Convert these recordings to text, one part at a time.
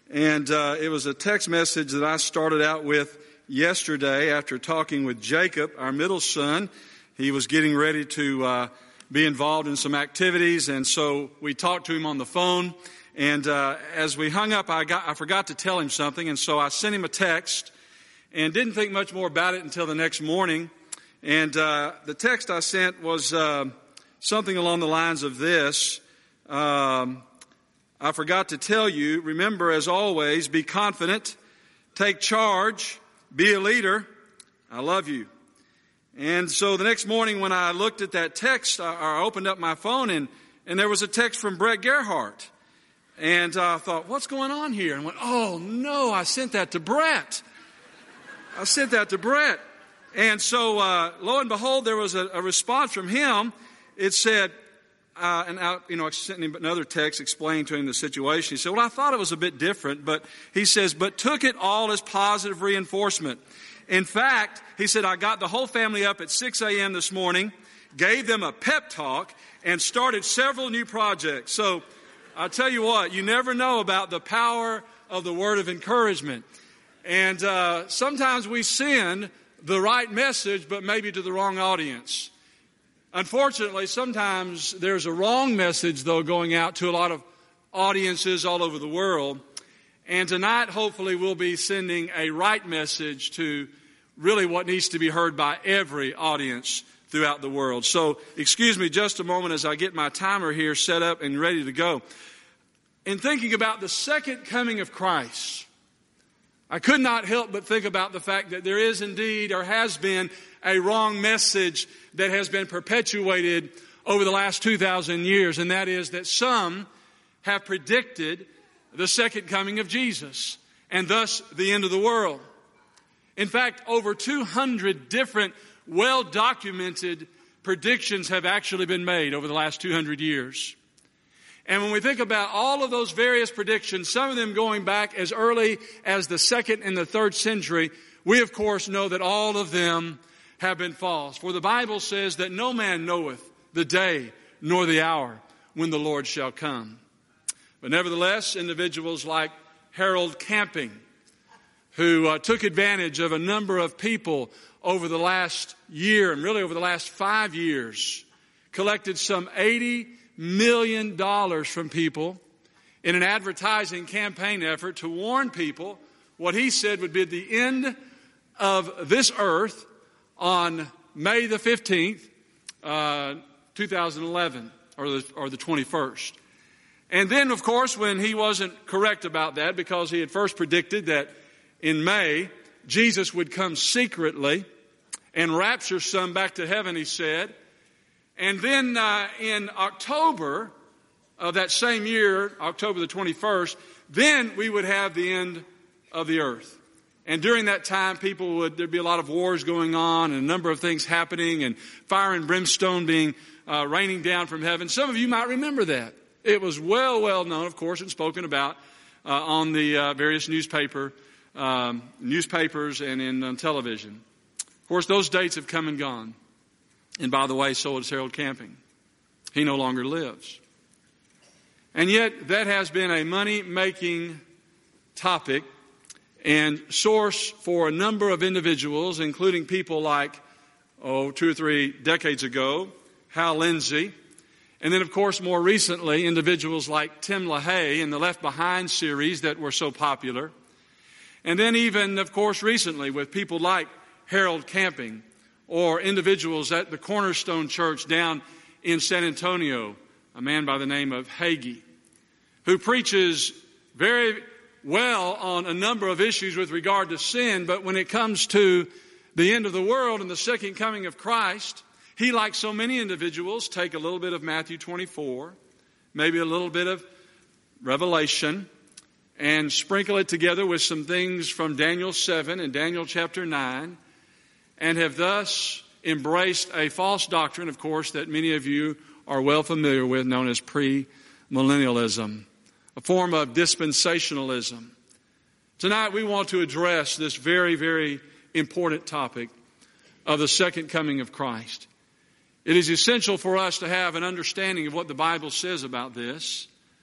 And it was a text message that I started out with yesterday after talking with Jacob, our middle son. He was getting ready to be involved in some activities, and so we talked to him on the phone. And as we hung up, I forgot to tell him something, and so I sent him a text and didn't think much more about it until the next morning. And the text I sent was something along the lines of this. I forgot to tell you, remember, as always, be confident, take charge, be a leader. I love you. And so the next morning when I looked at that text, I opened up my phone and there was a text from Brett Gerhardt. And I thought, what's going on here? And went, oh no, I sent that to Brett. And so, lo and behold, there was a response from him. It said, I sent him another text explaining to him the situation. He said, well, I thought it was a bit different, but he says, but took it all as positive reinforcement. In fact, he said, I got the whole family up at 6 a.m. this morning, gave them a pep talk, and started several new projects. So I'll tell you what, you never know about the power of the word of encouragement. And sometimes we send the right message, but maybe to the wrong audience. Unfortunately, sometimes there's a wrong message, though, going out to a lot of audiences all over the world. And tonight, hopefully, we'll be sending a right message to really what needs to be heard by every audience throughout the world. So, excuse me just a moment as I get my timer here set up and ready to go. In thinking about the second coming of Christ, I could not help but think about the fact that there is indeed, or has been, a wrong message that has been perpetuated over the last 2,000 years, and that is that some have predicted the second coming of Jesus, and thus the end of the world. In fact, over 200 different well-documented predictions have actually been made over the last 200 years. And when we think about all of those various predictions, some of them going back as early as the 2nd and the 3rd century, we of course know that all of them have been false. For the Bible says that no man knoweth the day nor the hour when the Lord shall come. But nevertheless, individuals like Harold Camping, who took advantage of a number of people over the last year and really over the last 5 years, collected some $80 million from people in an advertising campaign effort to warn people what he said would be the end of this earth on May the 15th, 2011, or the 21st. And then, of course, when he wasn't correct about that, because he had first predicted that in May, Jesus would come secretly and rapture some back to heaven, he said. And then in October of that same year, October the 21st, then we would have the end of the earth. And during that time, there'd be a lot of wars going on and a number of things happening and fire and brimstone being raining down from heaven. Some of you might remember that. It was well known, of course, and spoken about on the various newspapers and in television. Of course, those dates have come and gone. And by the way, so has Harold Camping. He no longer lives. And yet, that has been a money-making topic and source for a number of individuals, including people like, 2 or 3 decades ago, Hal Lindsey. And then, of course, more recently, individuals like Tim LaHaye in the Left Behind series that were so popular. And then even, of course, recently with people like Harold Camping or individuals at the Cornerstone Church down in San Antonio, a man by the name of Hagee, who preaches very well on a number of issues with regard to sin, but when it comes to the end of the world and the second coming of Christ, he, like so many individuals, take a little bit of Matthew 24, maybe a little bit of Revelation, and sprinkle it together with some things from Daniel 7 and Daniel chapter 9, and have thus embraced a false doctrine, of course, that many of you are well familiar with, known as premillennialism, a form of dispensationalism. Tonight we want to address this very, very important topic of the second coming of Christ. It is essential for us to have an understanding of what the Bible says about this.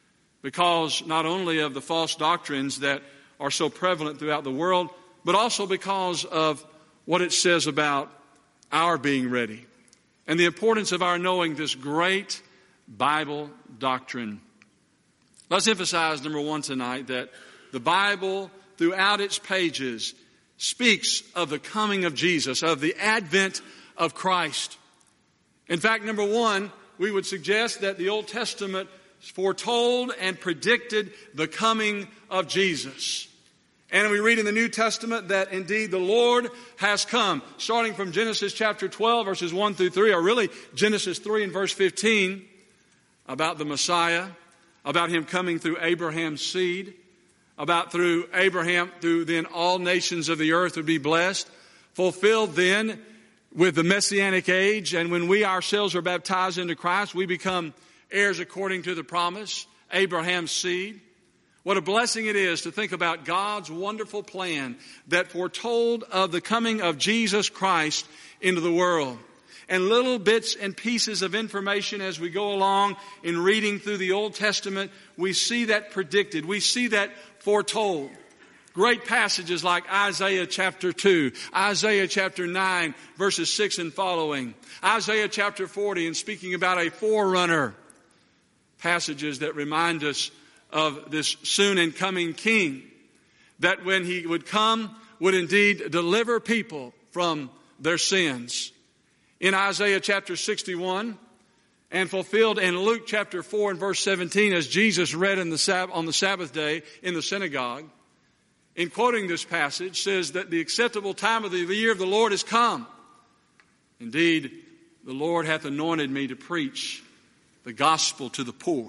because not only of the false doctrines that are so prevalent throughout the world, but also because of what it says about our being ready and the importance of our knowing this great Bible doctrine. Let's emphasize, number one tonight, that the Bible, throughout its pages, speaks of the coming of Jesus, of the advent of Christ. In fact, number one, we would suggest that the Old Testament foretold and predicted the coming of Jesus. And we read in the New Testament that indeed the Lord has come, starting from Genesis chapter 12, verses 1 through 3, or really Genesis 3 and verse 15, about the Messiah, about Him coming through Abraham's seed, about through Abraham, through then all nations of the earth would be blessed, fulfilled then with the Messianic age. And when we ourselves are baptized into Christ, we become heirs according to the promise, Abraham's seed. What a blessing it is to think about God's wonderful plan that foretold of the coming of Jesus Christ into the world. And little bits and pieces of information as we go along in reading through the Old Testament, we see that predicted. We see that foretold. Great passages like Isaiah chapter 2, Isaiah chapter 9, verses 6 and following, Isaiah chapter 40, and speaking about a forerunner. Passages that remind us of this soon and coming King, that when He would come, would indeed deliver people from their sins. In Isaiah chapter 61, and fulfilled in Luke chapter 4 and verse 17, as Jesus read on the Sabbath day in the synagogue, in quoting this passage, says that the acceptable time of the year of the Lord is come. Indeed, the Lord hath anointed me to preach the gospel to the poor,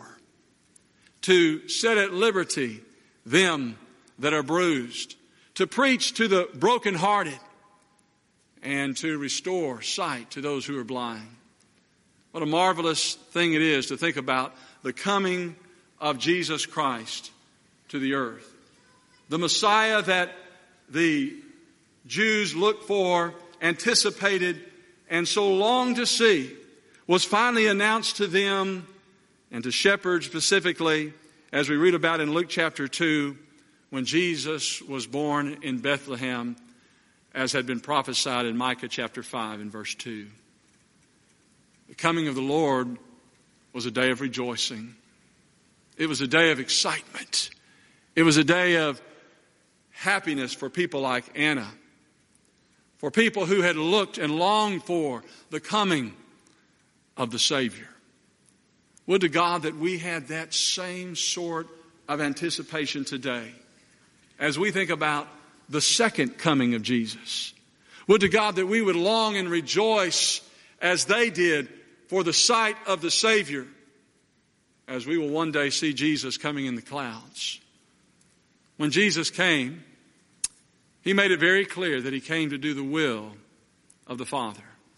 to set at liberty them that are bruised, to preach to the brokenhearted, and to restore sight to those who are blind. What a marvelous thing it is to think about the coming of Jesus Christ to the earth. The Messiah that the Jews looked for, anticipated, and so longed to see was finally announced to them and to shepherds specifically, as we read about in Luke chapter 2, when Jesus was born in Bethlehem, as had been prophesied in Micah chapter 5 and verse 2. The coming of the Lord was a day of rejoicing. It was a day of excitement. It was a day of happiness for people like Anna, for people who had looked and longed for the coming of the Savior. Would to God that we had that same sort of anticipation today as we think about the second coming of Jesus. Would to God that we would long and rejoice as they did for the sight of the Savior, as we will one day see Jesus coming in the clouds. When Jesus came, He made it very clear that He came to do the will of the Father.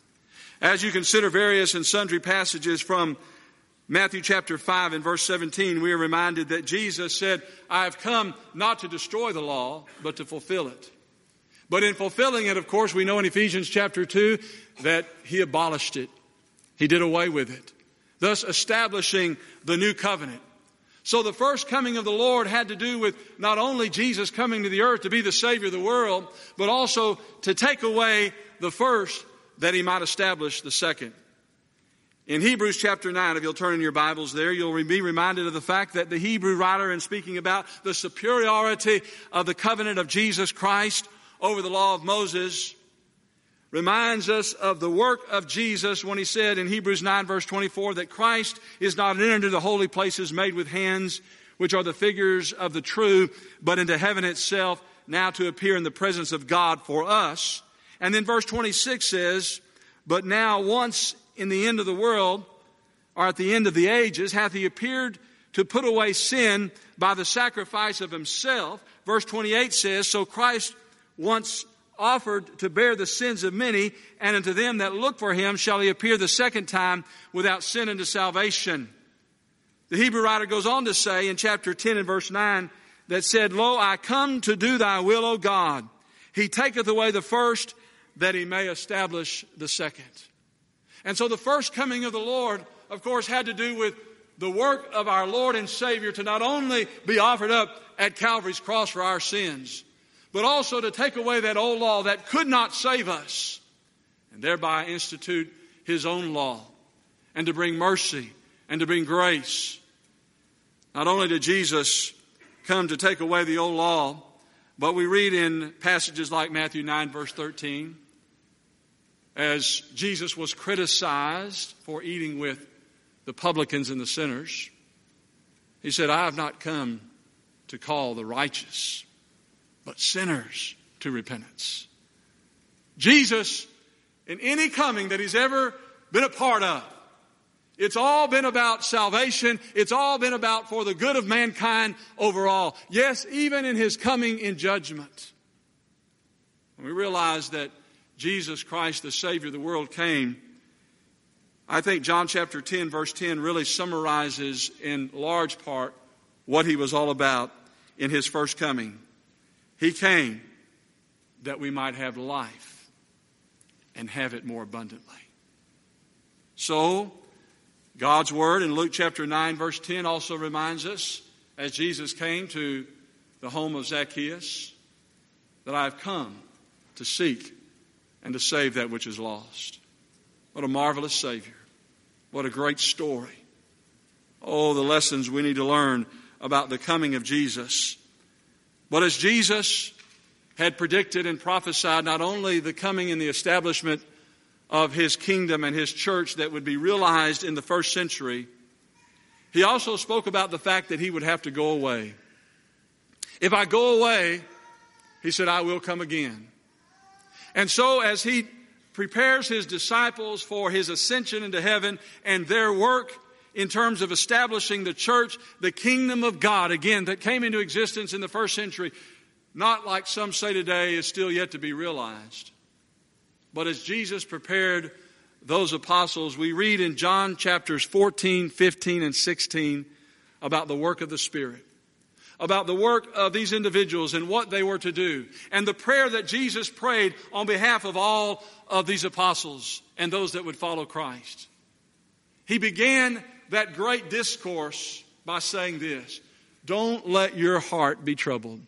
As you consider various and sundry passages from Matthew chapter 5 and verse 17, we are reminded that Jesus said, I have come not to destroy the law, but to fulfill it. But in fulfilling it, of course, we know in Ephesians chapter 2 that He abolished it. He did away with it, thus establishing the new covenant. So the first coming of the Lord had to do with not only Jesus coming to the earth to be the Savior of the world, but also to take away the first that He might establish the second. In Hebrews chapter 9, if you'll turn in your Bibles there, you'll be reminded of the fact that the Hebrew writer, in speaking about the superiority of the covenant of Jesus Christ over the law of Moses, reminds us of the work of Jesus when he said in Hebrews 9 verse 24 that Christ is not entered into the holy places made with hands, which are the figures of the true, but into heaven itself, now to appear in the presence of God for us. And then verse 26 says, but now once in the end of the world, or at the end of the ages, hath He appeared to put away sin by the sacrifice of Himself. Verse 28 says, so Christ once offered to bear the sins of many, and unto them that look for Him shall He appear the second time without sin unto salvation. The Hebrew writer goes on to say in chapter 10 and verse 9 that said, lo, I come to do Thy will, O God. He taketh away the first that He may establish the second. And so the first coming of the Lord, of course, had to do with the work of our Lord and Savior to not only be offered up at Calvary's cross for our sins, but also to take away that old law that could not save us, and thereby institute His own law, and to bring mercy and to bring grace. Not only did Jesus come to take away the old law, but we read in passages like Matthew 9, verse 13, as Jesus was criticized for eating with the publicans and the sinners, He said, I have not come to call the righteous, but sinners to repentance. Jesus, in any coming that He's ever been a part of, it's all been about salvation. It's all been about for the good of mankind overall. Yes, even in His coming in judgment. When we realize that Jesus Christ, the Savior of the world, came, I think John chapter 10, verse 10 really summarizes in large part what He was all about in His first coming. He came that we might have life and have it more abundantly. So, God's Word in Luke chapter 9, verse 10 also reminds us, as Jesus came to the home of Zacchaeus, that I have come to seek and to save that which is lost. What a marvelous Savior. What a great story. Oh, the lessons we need to learn about the coming of Jesus. But as Jesus had predicted and prophesied not only the coming and the establishment of His kingdom and His church that would be realized in the first century, He also spoke about the fact that He would have to go away. If I go away, He said, I will come again. And so as He prepares His disciples for His ascension into heaven and their work in terms of establishing the church, the kingdom of God, again, that came into existence in the first century, not like some say today is still yet to be realized. But as Jesus prepared those apostles, we read in John chapters 14, 15, and 16 about the work of the Spirit, about the work of these individuals and what they were to do, and the prayer that Jesus prayed on behalf of all of these apostles and those that would follow Christ. He began that great discourse by saying this: don't let your heart be troubled.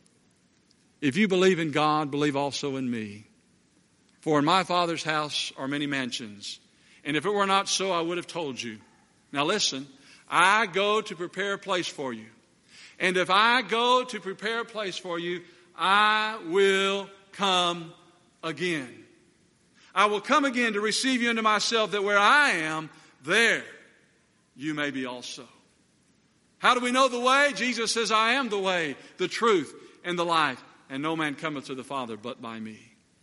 If you believe in God, believe also in me. For in my Father's house are many mansions, and if it were not so, I would have told you. Now listen, I go to prepare a place for you. And if I go to prepare a place for you, I will come again. I will come again to receive you into myself, that where I am, there you may be also. How do we know the way? Jesus says, I am the way, the truth, and the life, and no man cometh to the Father but by me.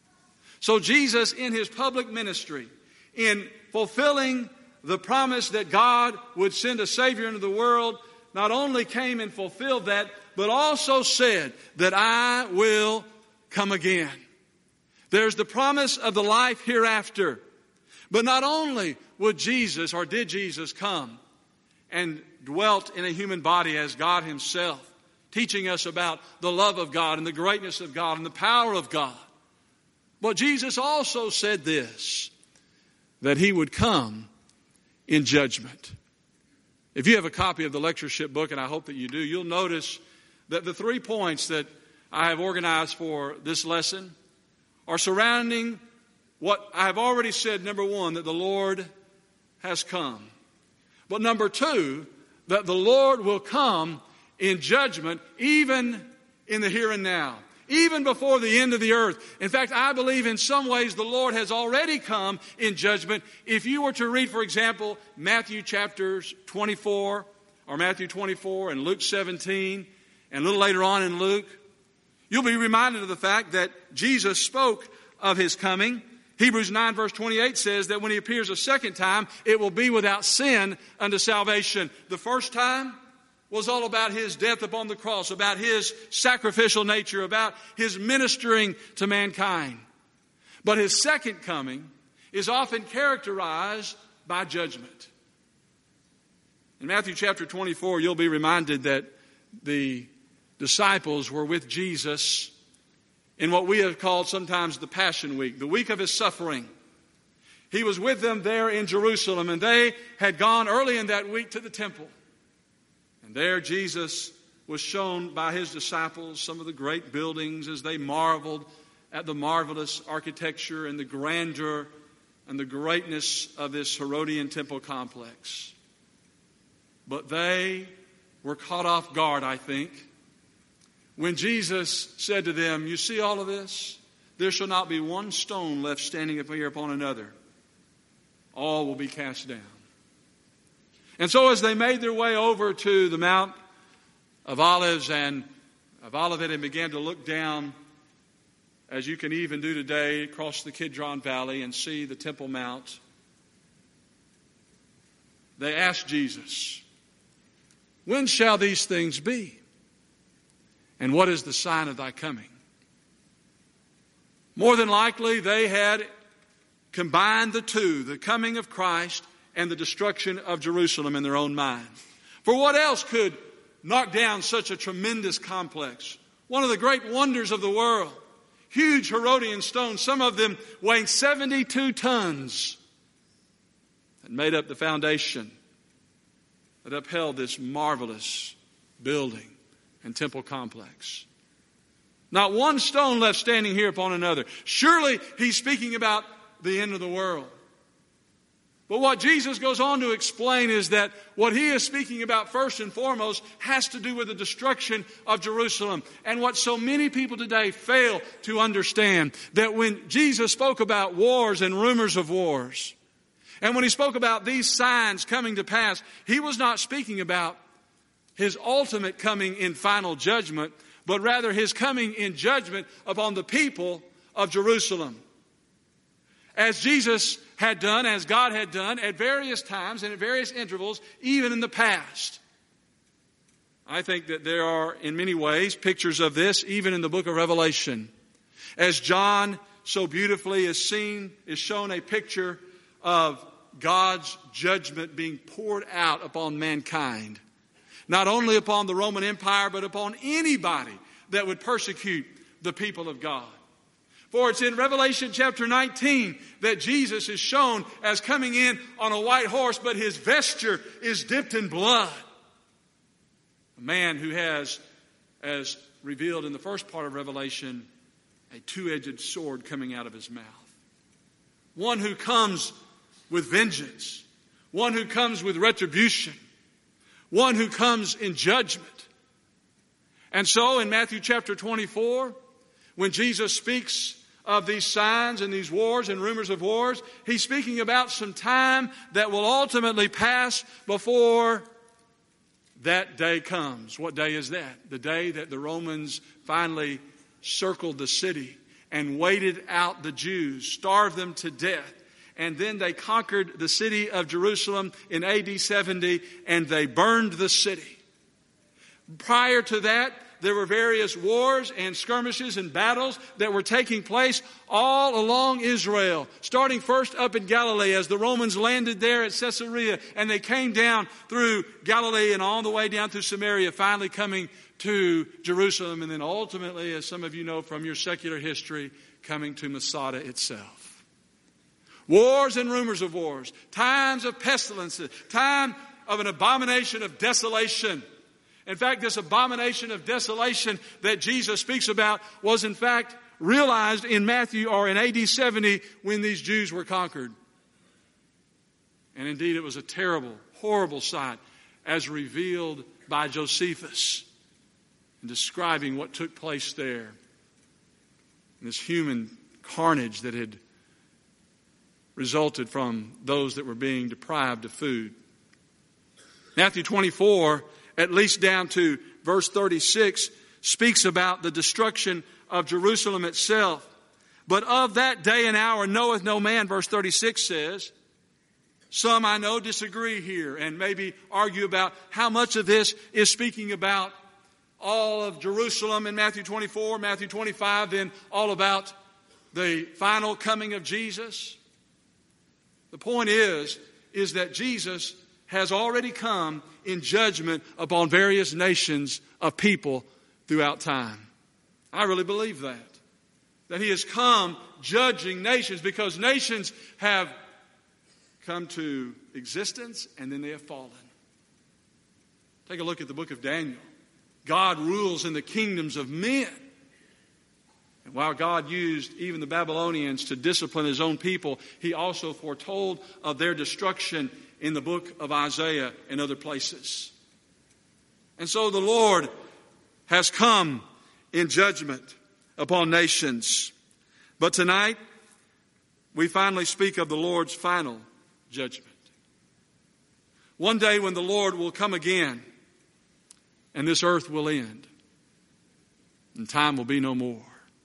So Jesus, in His public ministry, in fulfilling the promise that God would send a Savior into the world, not only came and fulfilled that, but also said that I will come again. There's the promise of the life hereafter. But not only would Jesus, or did Jesus, come and dwelt in a human body as God Himself, teaching us about the love of God and the greatness of God and the power of God. But Jesus also said this, that He would come in judgment. If you have a copy of the lectureship book, and I hope that you do, you'll notice that the 3 points that I have organized for this lesson are surrounding what I have already said. Number 1, that the Lord has come. But number 2, that the Lord will come in judgment even in the here and now, even before the end of the earth. In fact, I believe in some ways the Lord has already come in judgment. If you were to read, for example, Matthew chapters 24, or Matthew 24 and Luke 17, and a little later on in Luke, you'll be reminded of the fact that Jesus spoke of His coming. Hebrews 9 verse 28 says that when He appears a second time, it will be without sin unto salvation. The first time was all about His death upon the cross, about His sacrificial nature, about His ministering to mankind. But His second coming is often characterized by judgment. In Matthew chapter 24, you'll be reminded that the disciples were with Jesus in what we have called sometimes the Passion Week, the week of His suffering. He was with them there in Jerusalem, and they had gone early in that week to the temple. There Jesus was shown by his disciples some of the great buildings as they marveled at the marvelous architecture and the grandeur and the greatness of this Herodian temple complex. But they were caught off guard, I think, when Jesus said to them, "You see all of this? There shall not be one stone left standing up here upon another. All will be cast down." And so as they made their way over to the Mount of Olives and of Olivet and began to look down, as you can even do today, across the Kidron Valley and see the Temple Mount, they asked Jesus, "When shall these things be? And what is the sign of thy coming?" More than likely, they had combined the two, the coming of Christ and the destruction of Jerusalem, in their own mind. For what else could knock down such a tremendous complex? One of the great wonders of the world. Huge Herodian stones, some of them weighing 72 tons, that made up the foundation that upheld this marvelous building and temple complex. Not one stone left standing here upon another. Surely he's speaking about the end of the world. But what Jesus goes on to explain is that what he is speaking about first and foremost has to do with the destruction of Jerusalem. And what so many people today fail to understand, that when Jesus spoke about wars and rumors of wars, and when he spoke about these signs coming to pass, he was not speaking about his ultimate coming in final judgment, but rather his coming in judgment upon the people of Jerusalem. As Jesus had done, as God had done at various times and at various intervals, even in the past. I think that there are, in many ways, pictures of this, even in the book of Revelation. As John so beautifully is shown a picture of God's judgment being poured out upon mankind. Not only upon the Roman Empire, but upon anybody that would persecute the people of God. For it's in Revelation chapter 19 that Jesus is shown as coming in on a white horse, but his vesture is dipped in blood. A man who has, as revealed in the first part of Revelation, a two-edged sword coming out of his mouth. One who comes with vengeance. One who comes with retribution. One who comes in judgment. And so in Matthew chapter 24, when Jesus speaks of these signs and these wars and rumors of wars, he's speaking about some time that will ultimately pass before that day comes. What day is that? The day that the Romans finally circled the city and waited out the Jews, starved them to death. And then they conquered the city of Jerusalem in AD 70 and they burned the city. Prior to that, there were various wars and skirmishes and battles that were taking place all along Israel. Starting first up in Galilee as the Romans landed there at Caesarea. And they came down through Galilee and all the way down through Samaria, finally coming to Jerusalem. And then ultimately, as some of you know from your secular history, coming to Masada itself. Wars and rumors of wars. Times of pestilences. Time of an abomination of desolation. In fact, this abomination of desolation that Jesus speaks about was in fact realized in Matthew or in AD 70 when these Jews were conquered. And indeed it was a terrible, horrible sight as revealed by Josephus in describing what took place there. And this human carnage that had resulted from those that were being deprived of food. Matthew 24, at least down to verse 36, speaks about the destruction of Jerusalem itself. But of that day and hour knoweth no man, verse 36 says. Some I know disagree here and maybe argue about how much of this is speaking about all of Jerusalem in Matthew 24, Matthew 25, then all about the final coming of Jesus. The point is that Jesus has already come in judgment upon various nations of people throughout time. I really believe that. That he has come judging nations because nations have come to existence and then they have fallen. Take a look at the book of Daniel. God rules in the kingdoms of men. And while God used even the Babylonians to discipline his own people, he also foretold of their destruction in the book of Isaiah and other places. And so the Lord has come in judgment upon nations. But tonight, we finally speak of the Lord's final judgment. One day when the Lord will come again, and this earth will end, and time will be no more.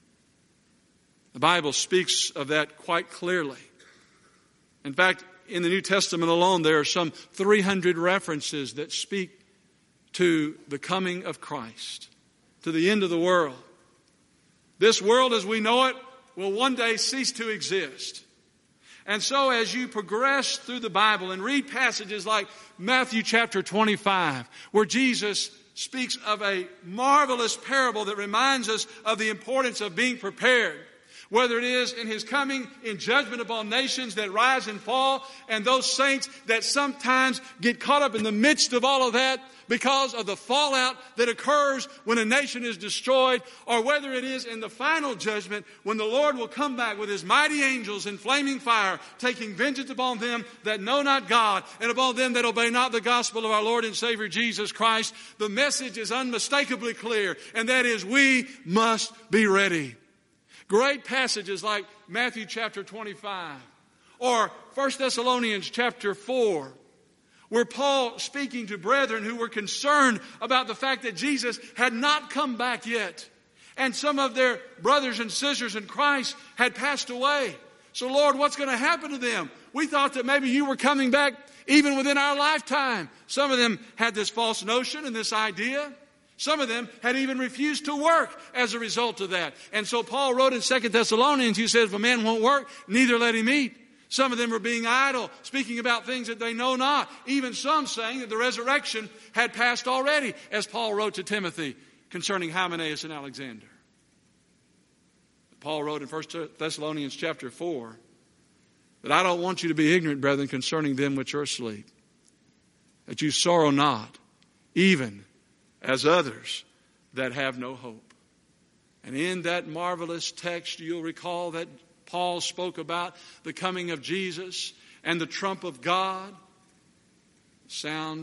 The Bible speaks of that quite clearly. In fact, in the New Testament alone, there are some 300 references that speak to the coming of Christ, to the end of the world. This world as we know it will one day cease to exist. And so as you progress through the Bible and read passages like Matthew chapter 25, where Jesus speaks of a marvelous parable that reminds us of the importance of being prepared, whether it is in his coming in judgment upon nations that rise and fall, and those saints that sometimes get caught up in the midst of all of that because of the fallout that occurs when a nation is destroyed, or whether it is in the final judgment when the Lord will come back with his mighty angels in flaming fire, taking vengeance upon them that know not God and upon them that obey not the gospel of our Lord and Savior Jesus Christ. The message is unmistakably clear, and that is we must be ready. Great passages like Matthew chapter 25 or 1 Thessalonians chapter 4, where Paul, speaking to brethren who were concerned about the fact that Jesus had not come back yet, and some of their brothers and sisters in Christ had passed away. So Lord, what's going to happen to them? We thought that maybe you were coming back even within our lifetime. Some of them had this false notion and this idea. Some of them had even refused to work as a result of that. And so Paul wrote in 2 Thessalonians, he said, if a man won't work, neither let him eat. Some of them were being idle, speaking about things that they know not. Even some saying that the resurrection had passed already, as Paul wrote to Timothy concerning Hymenaeus and Alexander. Paul wrote in 1 Thessalonians chapter 4 that I don't want you to be ignorant, brethren, concerning them which are asleep, that you sorrow not, even as others that have no hope. And in that marvelous text, you'll recall that Paul spoke about the coming of Jesus and the trump of God, sound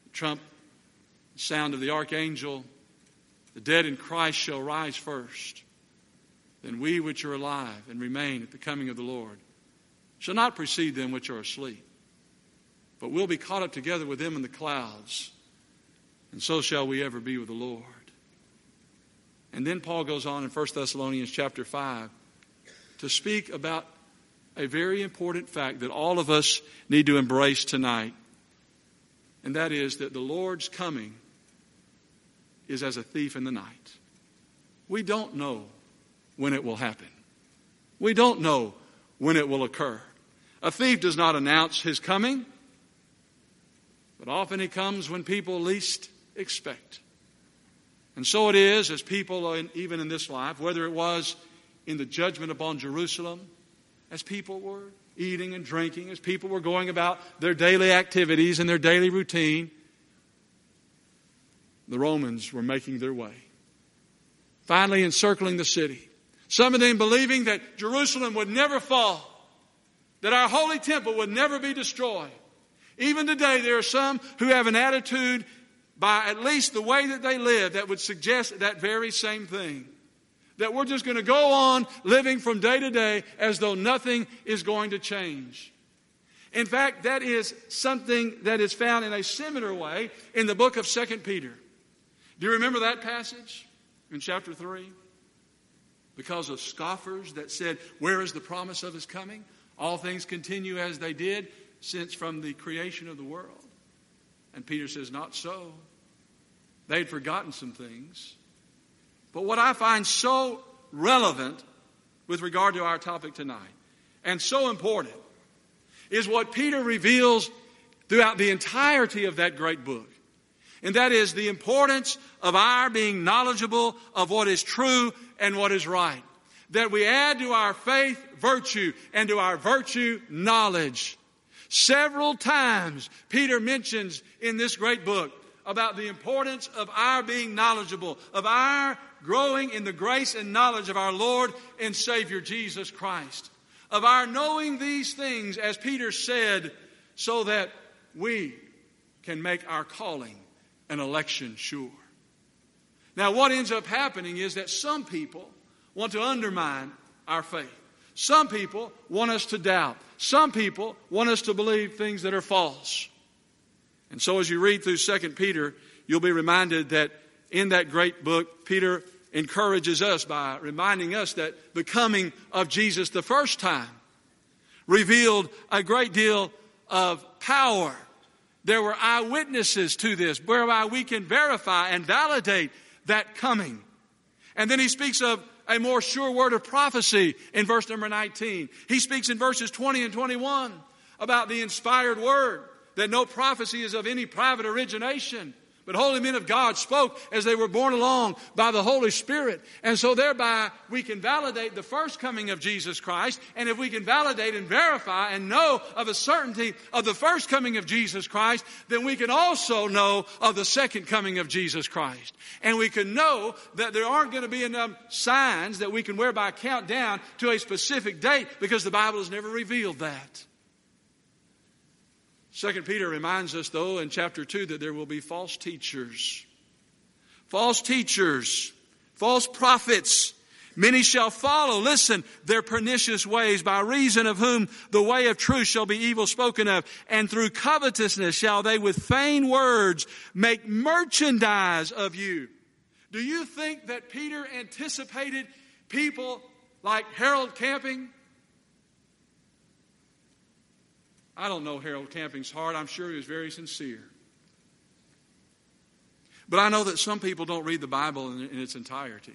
of the archangel. The dead in Christ shall rise first. Then we which are alive and remain at the coming of the Lord shall not precede them which are asleep, but will be caught up together with them in the clouds. And so shall we ever be with the Lord. And then Paul goes on in 1 Thessalonians chapter 5 to speak about a very important fact that all of us need to embrace tonight. And that is that the Lord's coming is as a thief in the night. We don't know when it will happen. We don't know when it will occur. A thief does not announce his coming, but often he comes when people least expect. And so it is as people, even in this life, whether it was in the judgment upon Jerusalem, as people were eating and drinking, as people were going about their daily activities and their daily routine, the Romans were making their way, finally encircling the city. Some of them believing that Jerusalem would never fall, that our holy temple would never be destroyed. Even today, there are some who have an attitude, by at least the way that they live, that would suggest that very same thing. That we're just going to go on living from day to day as though nothing is going to change. In fact, that is something that is found in a similar way in the book of 2 Peter. Do you remember that passage in chapter 3? Because of scoffers that said, where is the promise of his coming? All things continue as they did since from the creation of the world. And Peter says, not so. They had forgotten some things. But what I find so relevant with regard to our topic tonight, and so important, is what Peter reveals throughout the entirety of that great book. And that is the importance of our being knowledgeable of what is true and what is right. That we add to our faith virtue, and to our virtue knowledge. Several times Peter mentions in this great book about the importance of our being knowledgeable, of our growing in the grace and knowledge of our Lord and Savior Jesus Christ, of our knowing these things, as Peter said, so that we can make our calling and election sure. Now, what ends up happening is that some people want to undermine our faith. Some people want us to doubt. Some people want us to believe things that are false. And so as you read through 2 Peter, you'll be reminded that in that great book, Peter encourages us by reminding us that the coming of Jesus the first time revealed a great deal of power. There were eyewitnesses to this, whereby we can verify and validate that coming. And then he speaks of a more sure word of prophecy in verse number 19. He speaks in verses 20 and 21 about the inspired word, that no prophecy is of any private origination, but holy men of God spoke as they were borne along by the Holy Spirit. And so thereby we can validate the first coming of Jesus Christ. And if we can validate and verify and know of a certainty of the first coming of Jesus Christ, then we can also know of the second coming of Jesus Christ. And we can know that there aren't going to be enough signs that we can whereby count down to a specific date, because the Bible has never revealed that. 2 Peter reminds us, though, in chapter 2, that there will be false teachers. False teachers, false prophets. Many shall follow, listen, their pernicious ways, by reason of whom the way of truth shall be evil spoken of. And through covetousness shall they with vain words make merchandise of you. Do you think that Peter anticipated people like Harold Camping? I don't know Harold Camping's heart. I'm sure he was very sincere. But I know that some people don't read the Bible in its entirety.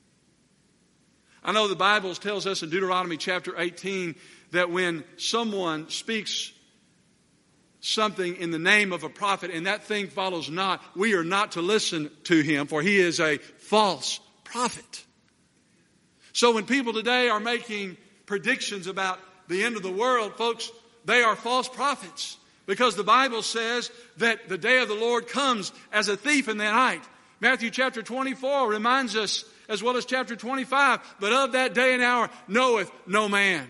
I know the Bible tells us in Deuteronomy chapter 18 that when someone speaks something in the name of a prophet and that thing follows not, we are not to listen to him, for he is a false prophet. So when people today are making predictions about the end of the world, folks, they are false prophets, because the Bible says that the day of the Lord comes as a thief in the night. Matthew chapter 24 reminds us, as well as chapter 25, but of that day and hour knoweth no man.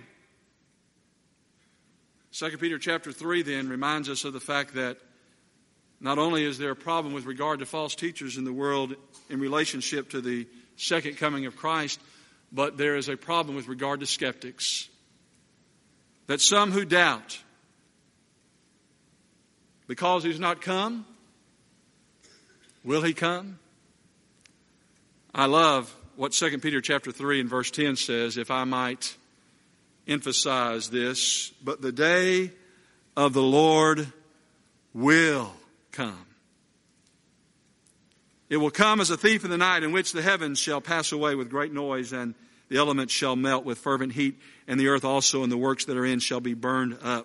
2 Peter chapter 3 then reminds us of the fact that not only is there a problem with regard to false teachers in the world in relationship to the second coming of Christ, but there is a problem with regard to skeptics. That some who doubt, because he's not come, will he come? I love what 2 Peter chapter 3 and verse 10 says, if I might emphasize this. But the day of the Lord will come. It will come as a thief in the night, in which the heavens shall pass away with great noise, and the elements shall melt with fervent heat, and the earth also and the works that are in shall be burned up.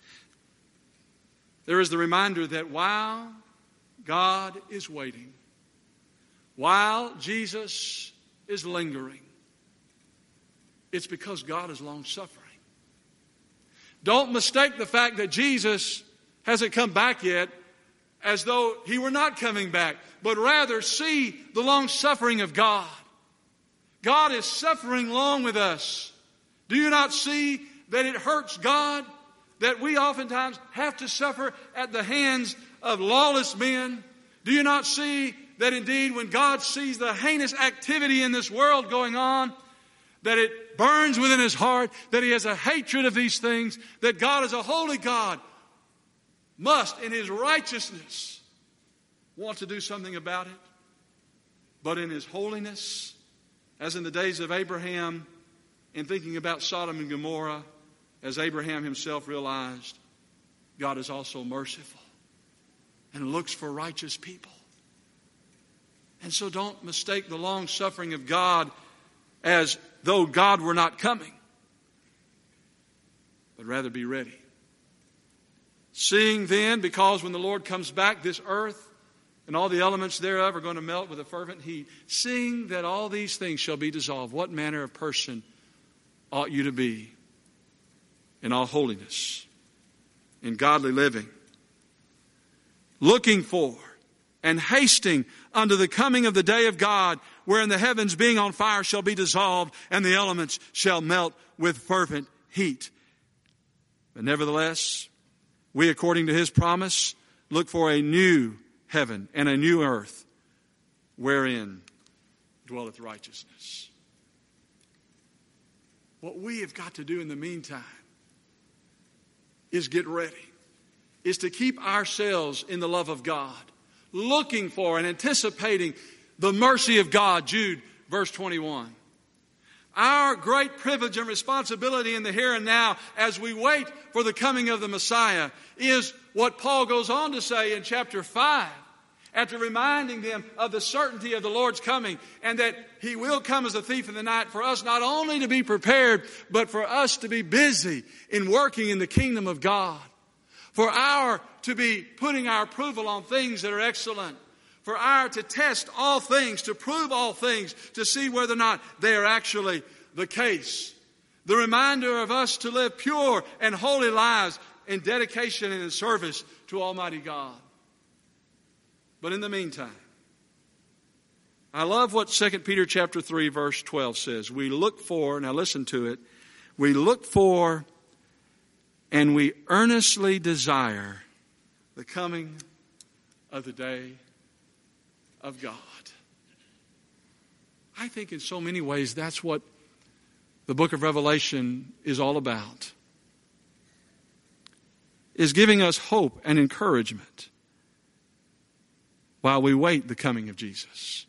There is the reminder that while God is waiting, while Jesus is lingering, it's because God is long-suffering. Don't mistake the fact that Jesus hasn't come back yet as though he were not coming back, but rather see the long-suffering of God. God is suffering long with us. Do you not see that it hurts God that we oftentimes have to suffer at the hands of lawless men? Do you not see that indeed when God sees the heinous activity in this world going on, that it burns within his heart, that he has a hatred of these things, that God is a holy God, must in his righteousness want to do something about it, but in his holiness, as in the days of Abraham, in thinking about Sodom and Gomorrah, as Abraham himself realized, God is also merciful and looks for righteous people. And so don't mistake the long suffering of God as though God were not coming, but rather be ready. Seeing then, because when the Lord comes back, this earth and all the elements thereof are going to melt with a fervent heat. Seeing that all these things shall be dissolved, what manner of person ought you to be in all holiness, in godly living, looking for and hasting unto the coming of the day of God, wherein the heavens being on fire shall be dissolved, and the elements shall melt with fervent heat. But nevertheless, we, according to His promise, look for a new heaven and a new earth, wherein dwelleth righteousness. What we have got to do in the meantime is get ready, is to keep ourselves in the love of God, looking for and anticipating the mercy of God. Jude, verse 21. Our great privilege and responsibility in the here and now as we wait for the coming of the Messiah is what Paul goes on to say in chapter 5, after reminding them of the certainty of the Lord's coming and that He will come as a thief in the night, for us not only to be prepared, but for us to be busy in working in the kingdom of God, for to be putting our approval on things that are excellent, for to test all things, to prove all things, to see whether or not they are actually the case. The reminder of us to live pure and holy lives in dedication and in service to Almighty God. But in the meantime, I love what 2 Peter chapter 3 verse 12 says. We look for, now listen to it, we look for and we earnestly desire the coming of the day of God. I think in so many ways that's what the book of Revelation is all about. Is giving us hope and encouragement while we wait the coming of Jesus.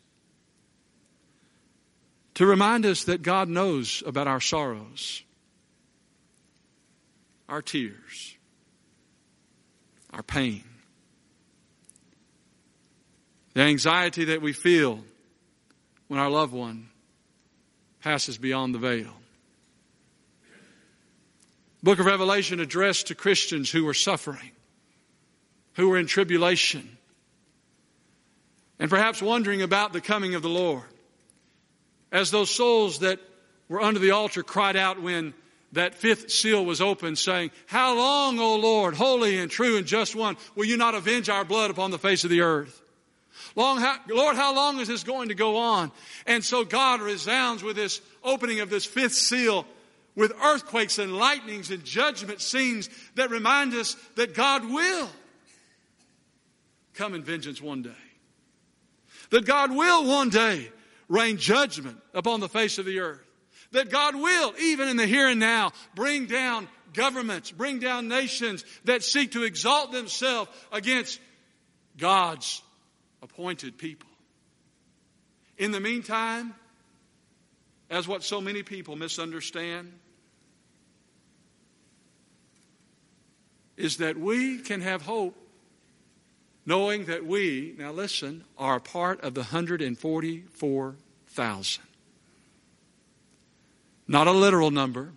To remind us that God knows about our sorrows, our tears, our pain, the anxiety that we feel when our loved one passes beyond the veil. The book of Revelation addressed to Christians who were suffering, who were in tribulation, and perhaps wondering about the coming of the Lord. As those souls that were under the altar cried out when that fifth seal was opened, saying, "How long, O Lord, holy and true and just one, will you not avenge our blood upon the face of the earth? Lord, how long is this going to go on?" And so God resounds with this opening of this fifth seal with earthquakes and lightnings and judgment scenes that remind us that God will come in vengeance one day. That God will one day rain judgment upon the face of the earth. That God will, even in the here and now, bring down governments, bring down nations that seek to exalt themselves against God's appointed people. In the meantime, as what so many people misunderstand, is that we can have hope knowing that we, now listen, are a part of the 144,000. Not a literal number.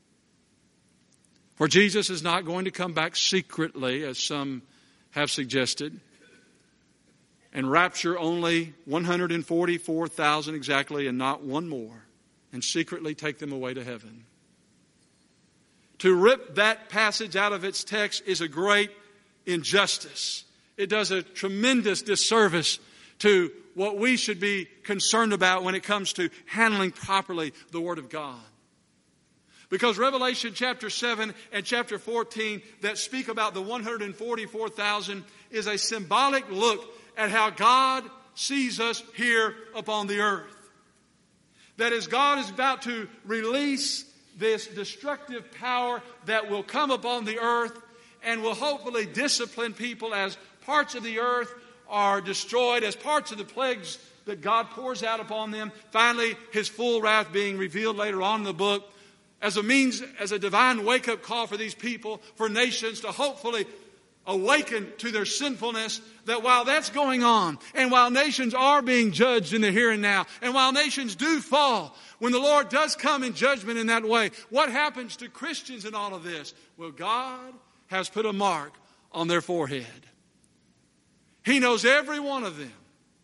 For Jesus is not going to come back secretly, as some have suggested, and rapture only 144,000 exactly and not one more, and secretly take them away to heaven. To rip that passage out of its text is a great injustice. It does a tremendous disservice to what we should be concerned about when it comes to handling properly the Word of God. Because Revelation chapter 7 and chapter 14 that speak about the 144,000 is a symbolic look at how God sees us here upon the earth. That as God is about to release this destructive power that will come upon the earth and will hopefully discipline people as parts of the earth are destroyed, as parts of the plagues that God pours out upon them. Finally, His full wrath being revealed later on in the book as a means, as a divine wake-up call for these people, for nations to hopefully awaken to their sinfulness, that while that's going on, and while nations are being judged in the here and now, and while nations do fall, when the Lord does come in judgment in that way, what happens to Christians in all of this? Well, God has put a mark on their forehead. He knows every one of them.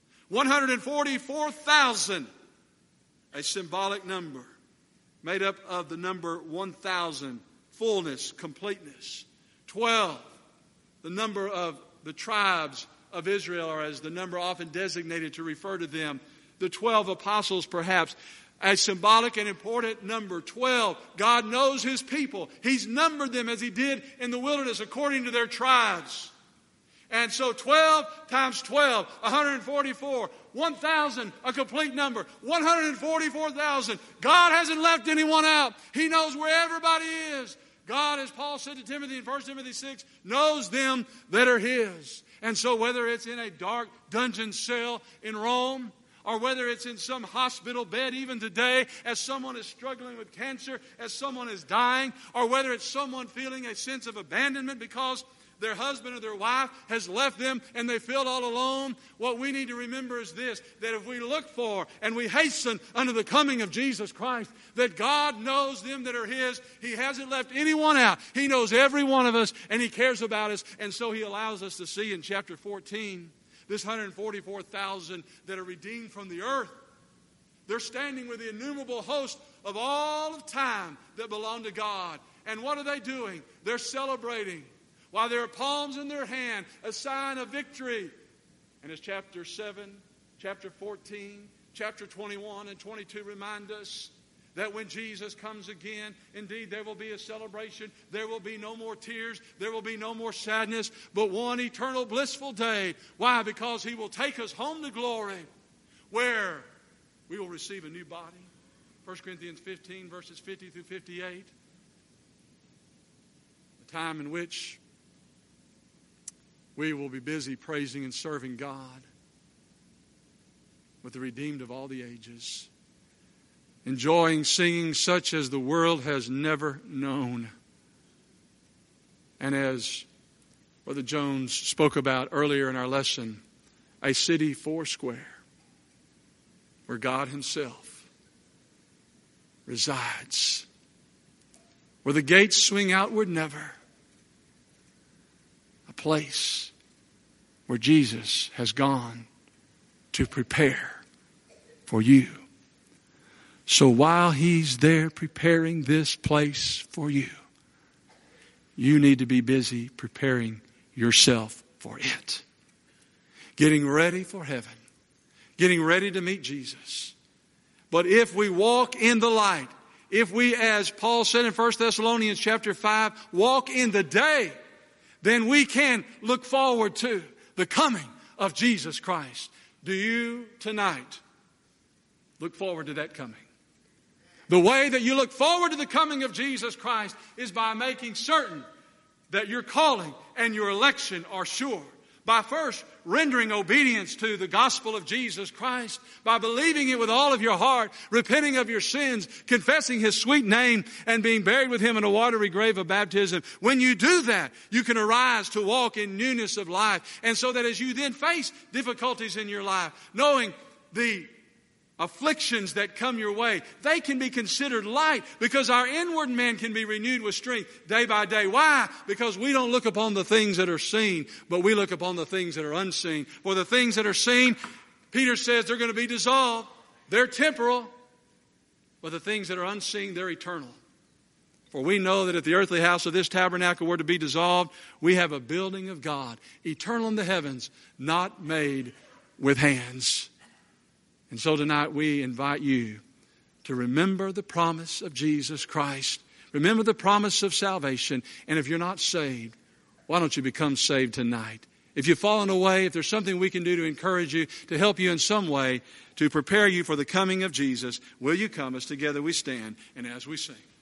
144,000, a symbolic number, made up of the number 1,000, fullness, completeness. 12, the number of the tribes of Israel, or as the number often designated to refer to them, the 12 apostles perhaps. A symbolic and important number, 12. God knows His people. He's numbered them as He did in the wilderness according to their tribes. And so 12 times 12, 144. 1,000, a complete number. 144,000. God hasn't left anyone out. He knows where everybody is. God, as Paul said to Timothy in 1 Timothy 6, knows them that are His. And so whether it's in a dark dungeon cell in Rome, or whether it's in some hospital bed even today as someone is struggling with cancer, as someone is dying, or whether it's someone feeling a sense of abandonment because their husband or their wife has left them and they feel all alone, what we need to remember is this, that if we look for and we hasten unto the coming of Jesus Christ, that God knows them that are His. He hasn't left anyone out. He knows every one of us and He cares about us. And so He allows us to see in chapter 14, this 144,000 that are redeemed from the earth. They're standing with the innumerable host of all of time that belong to God. And what are they doing? They're celebrating while there are palms in their hand, a sign of victory. And as chapter 7, chapter 14, chapter 21 and 22 remind us, that when Jesus comes again, indeed there will be a celebration. There will be no more tears. There will be no more sadness, but one eternal blissful day. Why? Because He will take us home to glory, where we will receive a new body. 1 Corinthians 15, verses 50 through 58. The time in which we will be busy praising and serving God with the redeemed of all the ages, enjoying singing such as the world has never known. And as Brother Jones spoke about earlier in our lesson, a city foursquare where God Himself resides, where the gates swing outward never, a place where Jesus has gone to prepare for you. So while He's there preparing this place for you, you need to be busy preparing yourself for it. Getting ready for heaven. Getting ready to meet Jesus. But if we walk in the light, if we, as Paul said in 1 Thessalonians chapter 5, walk in the day, then we can look forward to the coming of Jesus Christ. Do you tonight look forward to that coming? The way that you look forward to the coming of Jesus Christ is by making certain that your calling and your election are sure. By first rendering obedience to the gospel of Jesus Christ, by believing it with all of your heart, repenting of your sins, confessing His sweet name, and being buried with Him in a watery grave of baptism. When you do that, you can arise to walk in newness of life. And so that as you then face difficulties in your life, knowing the afflictions that come your way, they can be considered light because our inward man can be renewed with strength day by day. Why? Because we don't look upon the things that are seen, but we look upon the things that are unseen. For the things that are seen, Peter says they're going to be dissolved. They're temporal. But the things that are unseen, they're eternal. For we know that if the earthly house of this tabernacle were to be dissolved, we have a building of God, eternal in the heavens, not made with hands. And so tonight we invite you to remember the promise of Jesus Christ. Remember the promise of salvation. And if you're not saved, why don't you become saved tonight? If you've fallen away, if there's something we can do to encourage you, to help you in some way, to prepare you for the coming of Jesus, will you come as together we stand and as we sing?